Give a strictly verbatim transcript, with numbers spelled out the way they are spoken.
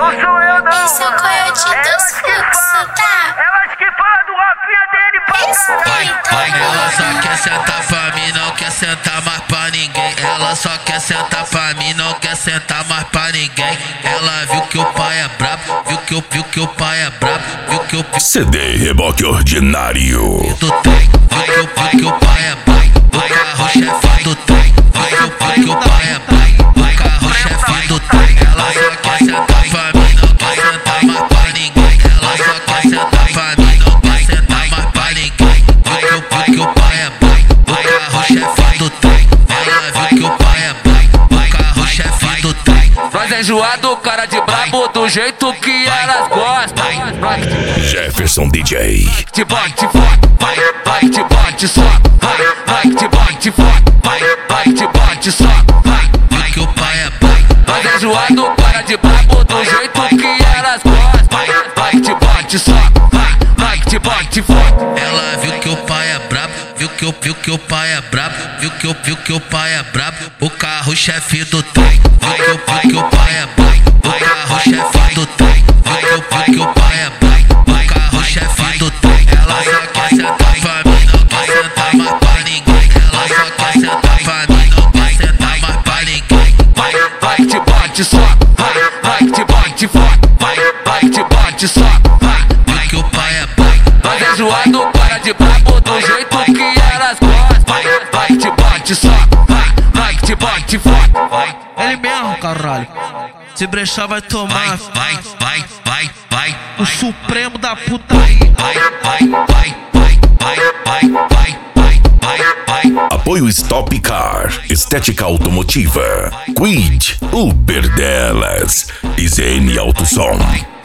sou eu não, Esse é o coiote dos fluxos, tá? Elas que falam do Rafinha dele pra Respeita. Vai, ela só quer sentar pra mim, não quer sentar mais pra ninguém. Ela só quer sentar pra mim, não quer sentar mais pra ninguém. Ela viu que o pai é brabo, viu que, eu, viu que o pai é brabo, viu que o C D Reboque Ordinário. do trem, viu que, o, viu que o pai é brabo, o carro chefe do trem, viu que, o, viu que o pai é brabo, o carro chefe do trem. Ela só quer sentar pra mim, não quer sentar mais pra ninguém. Ela só quer sentar pra mim, não quer sentar mais pra ninguém. Viu que, o, viu que o pai é brabo, o carro chefe do trem. Ela viu que o pai é brabo, o carro chefe do trem. Nós é enjoado, cara de brabo, do jeito que elas gostam. Jefferson D J. Te bote, te fode, vai, vai, te bote, só. Vai, vai, te bote, te fode, vai, vai, te bote, só. Vai, Viu que o pai é brabo, nós é enjoado, cara de brabo, do jeito que elas gostam. Vai, vai, te bote, só. Vai, vai, te bote, te fode. ela viu que o pai é brabo, viu que o, viu que o pai é brabo, viu que o, viu que o pai é brabo, o carro chefe do trem. Viu que o, viu que o pai é brabo, o carro chefe do trem. Viu que o, viu que o pai é brabo, o carro chefe do trem. Ela só quer sentar pra mim, não quer sentar mais pra ninguém. Ela só quer sentar pra mim, não quer sentar mais pra ninguém. Vai, vai, te bote, só. Vai, vai, te bote, te fode. Vai, vai, te bote, só. Vai, Viu que o pai é brabo, nós é enjoado, cara de brabo, do jeito que elas gostam. Vai, vai, te bote, só. Vai, vai, te bote, te fode. vai, Ele mesmo, caralho. Se brechar vai vai, tomar vai, vai, vai, vai, o supremo da putaria. vai, vai, vai, vai, vai, vai, vai, vai, vai, vai. Apoio Stop Car, Estética Automotiva, Quid, Uber delas e Z N Autosom.